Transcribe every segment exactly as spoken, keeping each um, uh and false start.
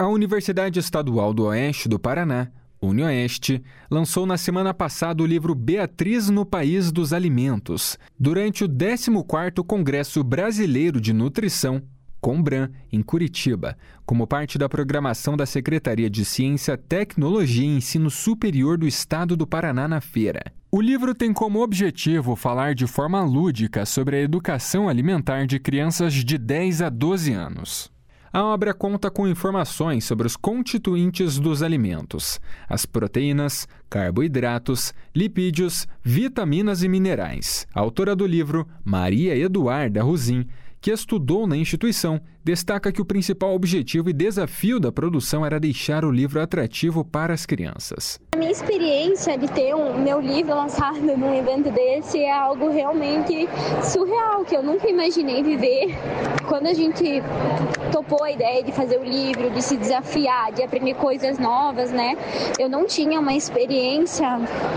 A Universidade Estadual do Oeste do Paraná, UniOeste, lançou na semana passada o livro Beatriz no País dos Alimentos, durante o décimo quarto Congresso Brasileiro de Nutrição, Combran, em Curitiba, como parte da programação da Secretaria de Ciência, Tecnologia e Ensino Superior do Estado do Paraná na feira. O livro tem como objetivo falar de forma lúdica sobre a educação alimentar de crianças de dez a doze anos. A obra conta com informações sobre os constituintes dos alimentos, as proteínas, carboidratos, lipídios, vitaminas e minerais. A autora do livro, Maria Eduarda Rosim, que estudou na instituição, destaca que o principal objetivo e desafio da produção era deixar o livro atrativo para as crianças. A minha experiência de ter o um, meu livro lançado num evento desse é algo realmente surreal, que eu nunca imaginei viver. Quando a gente topou a ideia de fazer o livro, de se desafiar, de aprender coisas novas, né? Eu não tinha uma experiência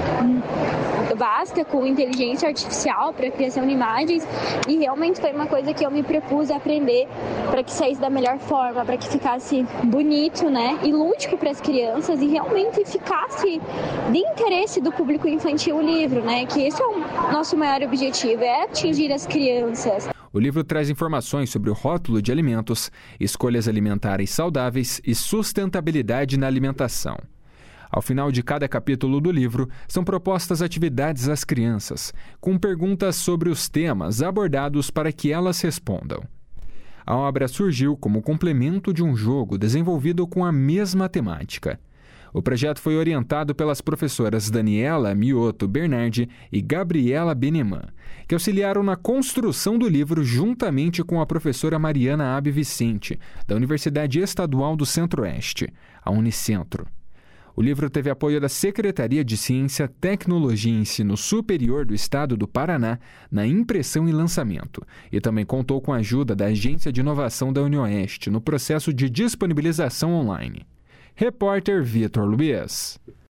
vasta com inteligência artificial para criação de imagens e realmente foi uma coisa que eu me propus a aprender para que saísse da melhor forma, para que ficasse bonito, né, e lúdico para as crianças e realmente ficasse de interesse do público infantil o livro, né, que esse é o nosso maior objetivo, é atingir as crianças. O livro traz informações sobre o rótulo de alimentos, escolhas alimentares saudáveis e sustentabilidade na alimentação. Ao final de cada capítulo do livro, são propostas atividades às crianças, com perguntas sobre os temas abordados para que elas respondam. A obra surgiu como complemento de um jogo desenvolvido com a mesma temática. O projeto foi orientado pelas professoras Daniela Mioto Bernardi e Gabriela Beneman, que auxiliaram na construção do livro juntamente com a professora Mariana Abe Vicente, da Universidade Estadual do Centro-Oeste, a Unicentro. O livro teve apoio da Secretaria de Ciência, Tecnologia e Ensino Superior do Estado do Paraná na impressão e lançamento, e também contou com a ajuda da Agência de Inovação da UniOeste no processo de disponibilização online. Repórter Vitor Luiz.